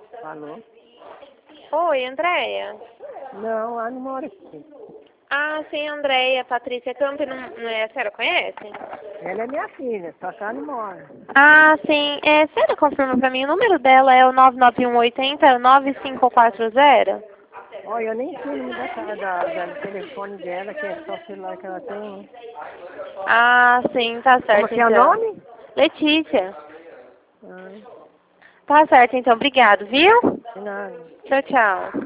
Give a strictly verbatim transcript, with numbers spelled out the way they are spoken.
Alô? Oi, Andréia. Não, ela não mora aqui. Ah, sim, Andréia. Patrícia Campi, não, não é, a senhora conhece? Ela é minha filha, só que ela não mora. Ah, sim. É, a senhora confirma pra mim, o número dela é o nove nove um oito zero nove cinco quatro zero? Olha, eu nem sei o número da, ca- da, da do telefone dela, que é só o celular que ela tem. Ah, sim, tá Como certo, que é o então. nome? Letícia. Ah, Tá certo, então. Obrigado, viu? de nada. Tchau, tchau.